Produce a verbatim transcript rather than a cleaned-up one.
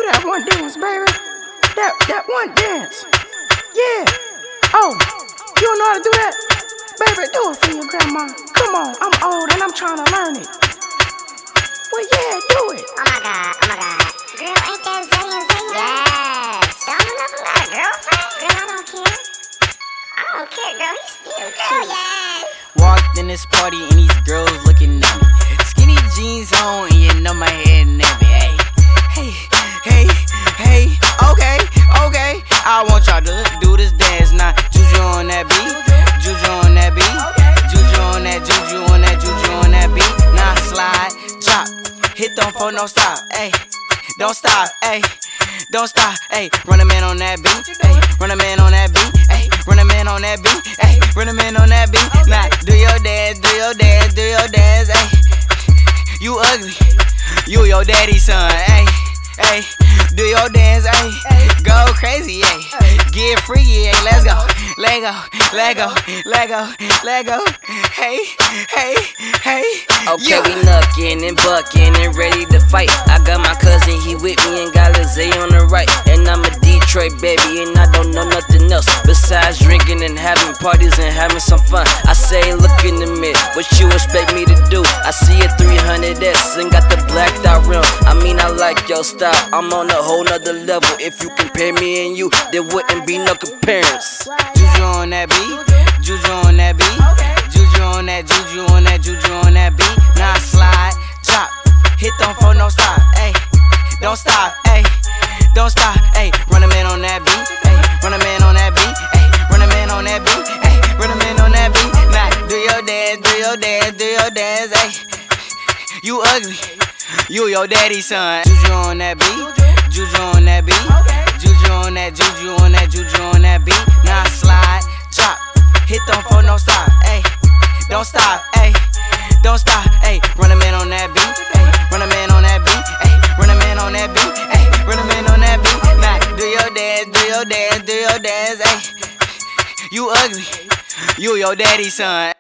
that one dance, baby. That that one dance. Yeah. Oh, you don't know how to do that? Baby, do it for your grandma. Come on, I'm old and I'm trying to learn it. Well, yeah, do it. Oh my God, oh my God. Girl, ain't that Zay and Zay? Yes. Don't you know got a girlfriend? Girl, I don't care. I don't care, girl. He's still girl, yes. Walked in this party and these girls looking at me. Skinny jeans on and you know my head nappy. Hey, hey, hey, hey. Okay, okay. I want y'all to do this dance now. Juju on that beat, juju on that beat, juju on that, juju on that, juju on that beat. Now slide, drop, hit them for no stop. Hey, don't stop. Hey, don't stop. Hey, run a man on that beat. Hey, run a man on that beat. Hey, run a man on that beat. Hey, run a man on that beat. Now do your dance, do your dance, do your dance. Hey, you ugly, you your daddy's son. Hey, hey, do your dance. Hey, go crazy. Hey, get freaky. Hey, let's go, let go, let go, let go, let go. Hey, hey, hey. Okay, we knuckin' and buckin' and ready to fight. I got my cousin, he with me, and got Lizzie on the right. And I'm a Detroit baby, and I don't know nothing else besides drinking and having parties and having some fun. I say, look in the mirror, what you expect me to do? I see a three hundred S and got the blacked out rim. I mean, I like your style, I'm on a whole nother level. If you compare me and you, there wouldn't be no comparison. Juju on that beat, juju on that beat, juju on that, juju on that, juju on that beat. Now slide, drop, hit them for no stop. Hey, don't stop. Hey, don't stop. Hey, run a man on that beat. Hey, run a man on that beat. Hey, run a man on that beat. Hey, run a man on that beat. Now do your dance, do your dance, do your dance. Hey, you ugly, you your daddy's son. Juju on that beat, juju on that beat, juju on that, juju on that, juju on that beat. Now slide, drop, hit them for no stop. Hey, don't stop. Hey, don't stop. Hey, run a man on that beat. Hey, run a man on that beat. Hey, run a man on that beat. Hey, run a man on that beat. Now do your dance, do your dance, do your dance. Hey, you ugly, you your daddy's son.